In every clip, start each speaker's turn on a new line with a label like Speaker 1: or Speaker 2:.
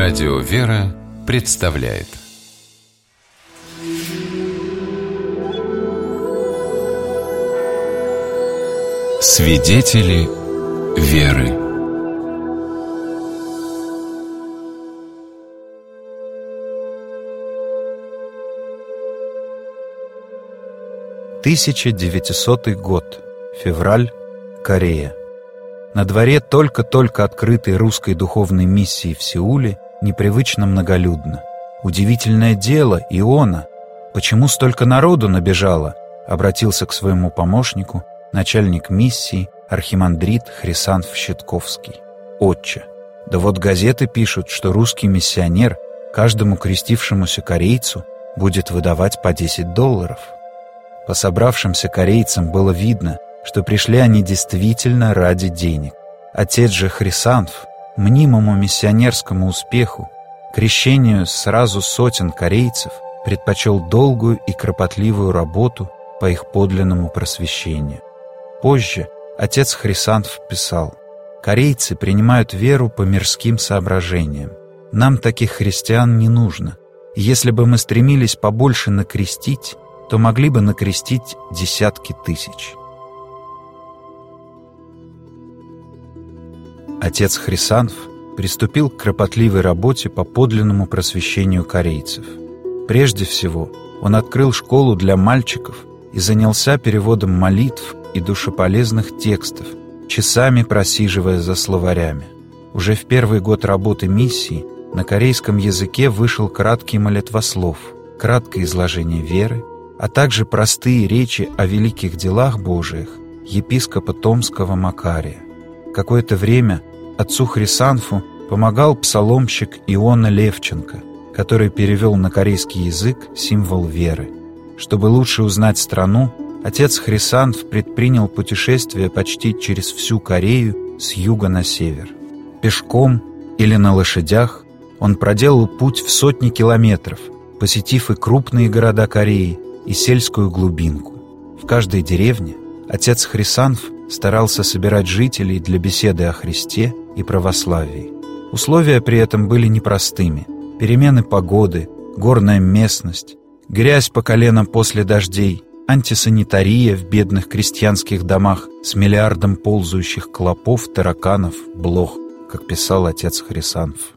Speaker 1: Радио «Вера» представляет Свидетели веры.
Speaker 2: – 1900 год. Февраль. Корея. На дворе только-только открытой русской духовной миссии в Сеуле непривычно многолюдно. Удивительное дело, Иона. Почему столько народу набежало? Обратился к своему помощнику начальник миссии архимандрит Хрисанф Щитковский. Отче, да вот газеты пишут, что русский миссионер каждому крестившемуся корейцу будет выдавать по $10. По собравшимся корейцам было видно, что пришли они действительно ради денег. Отец же Хрисанф мнимому миссионерскому успеху, крещению сразу сотен корейцев, предпочел долгую и кропотливую работу по их подлинному просвещению. Позже отец Хрисанф писал: «Корейцы принимают веру по мирским соображениям. Нам таких христиан не нужно. И если бы мы стремились побольше накрестить, то могли бы накрестить десятки тысяч». Отец Хрисанф приступил к кропотливой работе по подлинному просвещению корейцев. Прежде всего, он открыл школу для мальчиков и занялся переводом молитв и душеполезных текстов, часами просиживая за словарями. Уже в первый год работы миссии на корейском языке вышел краткий молитвослов, краткое изложение веры, а также простые речи о великих делах Божиих епископа Томского Макария. Какое-то время отцу Хрисанфу помогал псаломщик Иона Левченко, который перевел на корейский язык символ веры. Чтобы лучше узнать страну, отец Хрисанф предпринял путешествие почти через всю Корею с юга на север. Пешком или на лошадях он проделал путь в сотни километров, посетив и крупные города Кореи, и сельскую глубинку. В каждой деревне отец Хрисанф старался собирать жителей для беседы о Христе и православии. Условия при этом были непростыми. Перемены погоды, горная местность, грязь по колено после дождей, антисанитария в бедных крестьянских домах с миллиардом ползающих клопов, тараканов, блох, как писал отец Хрисанф.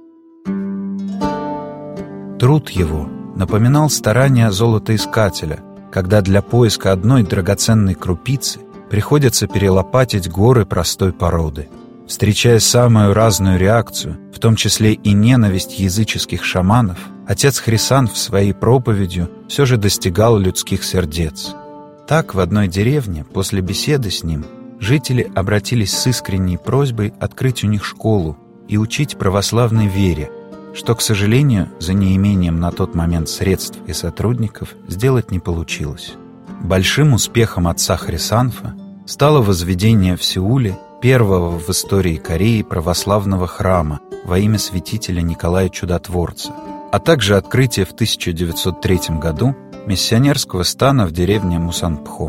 Speaker 2: Труд его напоминал старания золотоискателя, когда для поиска одной драгоценной крупицы приходится перелопатить горы простой породы. Встречая самую разную реакцию, в том числе и ненависть языческих шаманов, отец Хрисанф своей проповедью все же достигал людских сердец. Так, в одной деревне, после беседы с ним, жители обратились с искренней просьбой открыть у них школу и учить православной вере, что, к сожалению, за неимением на тот момент средств и сотрудников сделать не получилось. Большим успехом отца Хрисанфа стало возведение в Сеуле первого в истории Кореи православного храма во имя святителя Николая Чудотворца, а также открытие в 1903 году миссионерского стана в деревне Мусанпхо.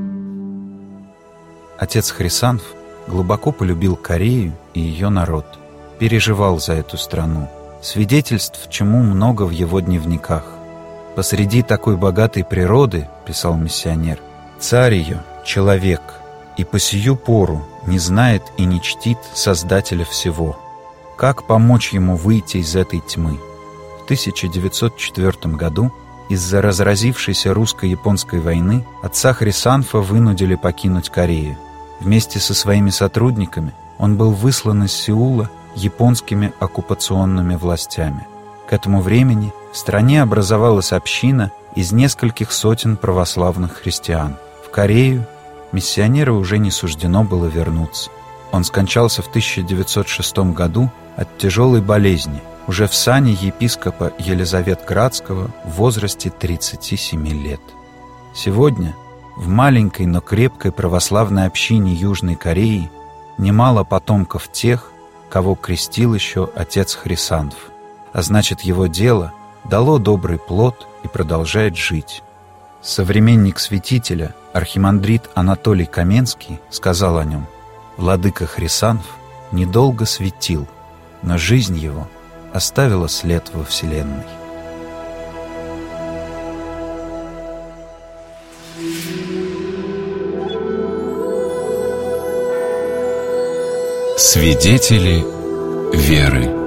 Speaker 2: Отец Хрисанф глубоко полюбил Корею и ее народ, переживал за эту страну, свидетельств чему много в его дневниках. «Посреди такой богатой природы, — писал миссионер, — царь ее — человек, и по сию пору не знает и не чтит Создателя всего. Как помочь ему выйти из этой тьмы?» В 1904 году из-за разразившейся русско-японской войны отца Хрисанфа вынудили покинуть Корею. Вместе со своими сотрудниками он был выслан из Сеула японскими оккупационными властями. К этому времени в стране образовалась община из нескольких сотен православных христиан. В Корею миссионеру уже не суждено было вернуться. Он скончался в 1906 году от тяжелой болезни, уже в сане епископа Елизаветградского в возрасте 37 лет. Сегодня в маленькой, но крепкой православной общине Южной Кореи немало потомков тех, кого крестил еще отец Хрисанф, а значит, его дело дало добрый плод и продолжает жить. Современник святителя, архимандрит Анатолий Каменский, сказал о нем: «Владыка Хрисанф недолго светил, но жизнь его оставила след во Вселенной.
Speaker 1: Свидетели веры.